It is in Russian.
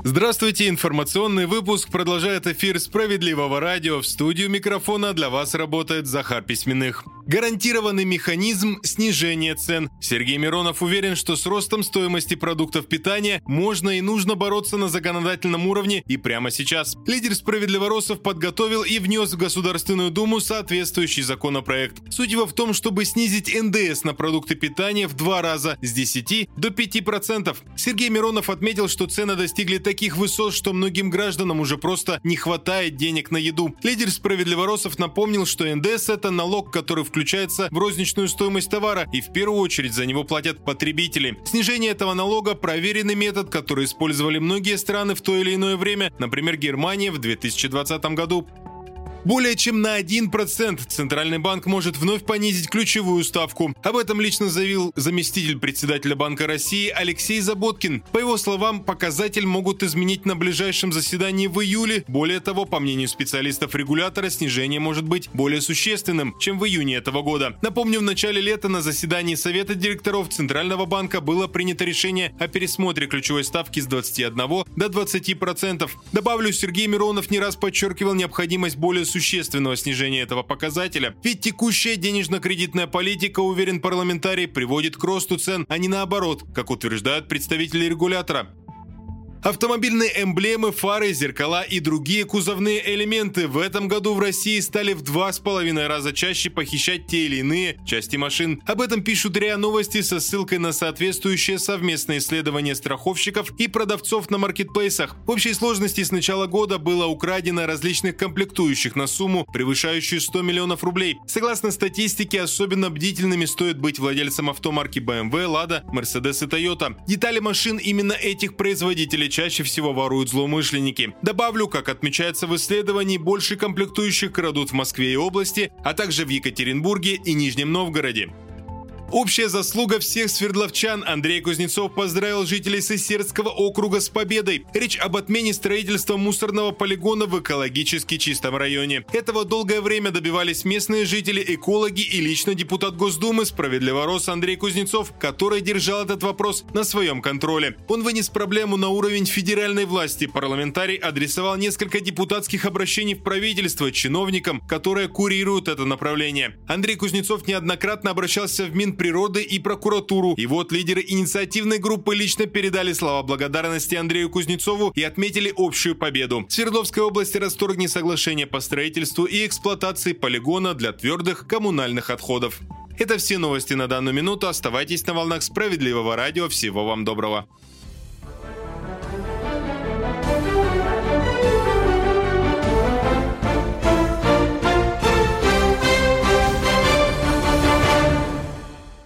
Здравствуйте, информационный выпуск продолжает эфир «Справедливого радио». В студию микрофона для вас работает Захар Письменных. Гарантированный механизм снижения цен. Сергей Миронов уверен, что с ростом стоимости продуктов питания можно и нужно бороться на законодательном уровне и прямо сейчас. Лидер «Справедливоросов» подготовил и внес в Государственную Думу соответствующий законопроект. Суть его в том, чтобы снизить НДС на продукты питания в 2 раза с 10 до 5%. Сергей Миронов отметил, что цены достигли таких высот, что многим гражданам уже просто не хватает денег на еду. Лидер «Справедливоросов» напомнил, что НДС – это налог, который включается в розничную стоимость товара, и в первую очередь за него платят потребители. Снижение этого налога – проверенный метод, который использовали многие страны в то или иное время, например, Германия в 2020 году. Более чем на 1% Центральный банк может вновь понизить ключевую ставку. Об этом лично заявил заместитель председателя Банка России Алексей Заботкин. По его словам, показатель могут изменить на ближайшем заседании в июле. Более того, по мнению специалистов регулятора, снижение может быть более существенным, чем в июне этого года. Напомню, в начале лета на заседании Совета директоров Центрального банка было принято решение о пересмотре ключевой ставки с 21 до 20%. Добавлю, Сергей Миронов не раз подчеркивал необходимость более существенного снижения этого показателя. Ведь текущая денежно-кредитная политика, уверен парламентарий, приводит к росту цен, а не наоборот, как утверждают представители регулятора. Автомобильные эмблемы, фары, зеркала и другие кузовные элементы в этом году в России стали в 2,5 раза чаще похищать те или иные части машин. Об этом пишут РИА Новости со ссылкой на соответствующее совместное исследование страховщиков и продавцов на маркетплейсах. В общей сложности с начала года было украдено различных комплектующих на сумму, превышающую 100 миллионов рублей. Согласно статистике, особенно бдительными стоит быть владельцам авто марки BMW, Lada, Mercedes и Toyota. Детали машин именно этих производителей чаще всего воруют злоумышленники. Добавлю, как отмечается в исследовании, больше комплектующих крадут в Москве и области, а также в Екатеринбурге и Нижнем Новгороде. Общая заслуга всех свердловчан. Андрей Кузнецов поздравил жителей Сысердского округа с победой. Речь об отмене строительства мусорного полигона в экологически чистом районе. Этого долгое время добивались местные жители, экологи и лично депутат Госдумы «Справедливорос» Андрей Кузнецов, который держал этот вопрос на своем контроле. Он вынес проблему на уровень федеральной власти. Парламентарий адресовал несколько депутатских обращений в правительство чиновникам, которые курируют это направление. Андрей Кузнецов неоднократно обращался в Минприроды и прокуратуру. И вот лидеры инициативной группы лично передали слова благодарности Андрею Кузнецову и отметили общую победу. Свердловская область расторгнет соглашение по строительству и эксплуатации полигона для твердых коммунальных отходов. Это все новости на данную минуту. Оставайтесь на волнах Справедливого радио. Всего вам доброго.